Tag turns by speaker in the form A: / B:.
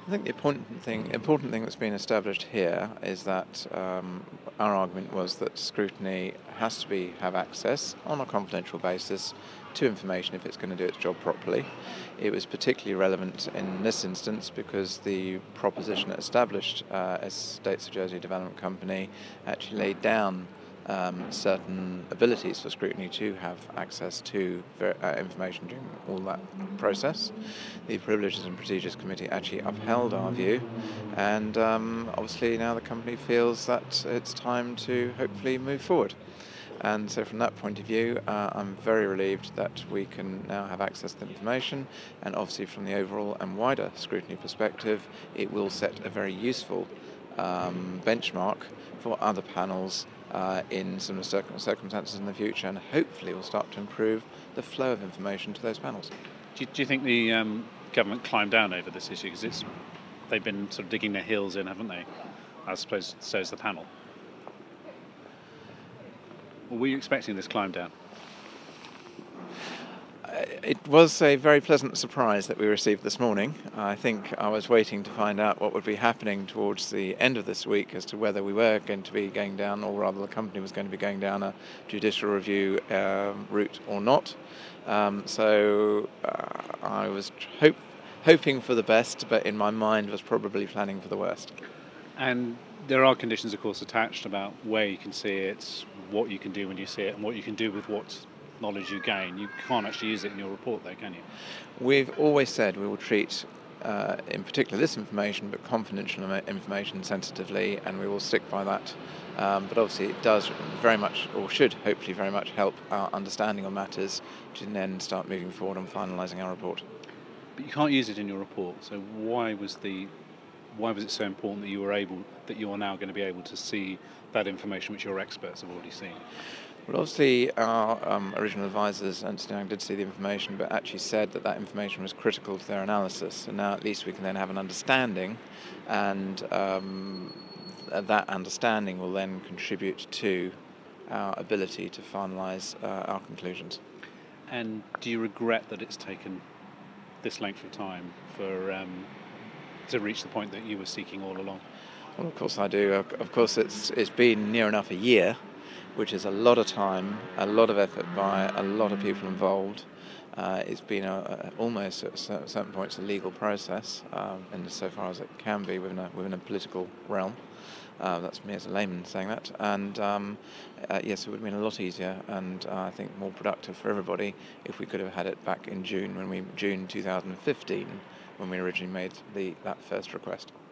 A: I think the important thing that's been established here is that our argument was that scrutiny has to have access on a confidential basis to information if it's going to do its job properly. It was particularly relevant in this instance because the proposition that established Estates of Jersey Development Company actually laid down certain abilities for scrutiny to have access to information during all that process. The Privileges and Procedures Committee actually upheld our view, and obviously now the company feels that it's time to hopefully move forward. And so from that point of view, I'm very relieved that we can now have access to the information, and obviously from the overall and wider scrutiny perspective, it will set a very useful benchmark for other panels in similar circumstances in the future, and hopefully will start to improve the flow of information to those panels.
B: Do you think the government climbed down over this issue? Because they've been sort of digging their heels in, haven't they? I suppose so is the panel. Were you expecting this climb down?
A: It was a very pleasant surprise that we received this morning. I think I was waiting to find out what would be happening towards the end of this week as to whether we were going to be going down, or rather the company was going to be going down a judicial review route or not. So I was hoping for the best, but in my mind was probably planning for the worst.
B: And there are conditions, of course, attached about where you can see it, what you can do when you see it, and what you can do with what knowledge you gain. You can't actually use it in your report, though, can you?
A: We've always said we will treat, in particular this information, but confidential information sensitively, and we will stick by that. But obviously it does very much, or should hopefully very much, help our understanding of matters to then start moving forward on finalising our report.
B: But you can't use it in your report, so why was it so important that you are now going to be able to see that information which your experts have already seen?
A: Well, obviously our original advisors, Ernst & Young, did see the information, but actually said that information was critical to their analysis. And now at least we can then have an understanding, and that understanding will then contribute to our ability to finalise our conclusions.
B: And do you regret that it's taken this length of time to reach the point that you were seeking all along?
A: Well, of course I do. Of course it's been near enough a year, which is a lot of time, a lot of effort by a lot of people involved. It's been almost at certain points a legal process, and so far as it can be within a political realm. That's me as a layman saying that. And yes, it would have been a lot easier and I think more productive for everybody if we could have had it back in June 2015, when we originally made that first request.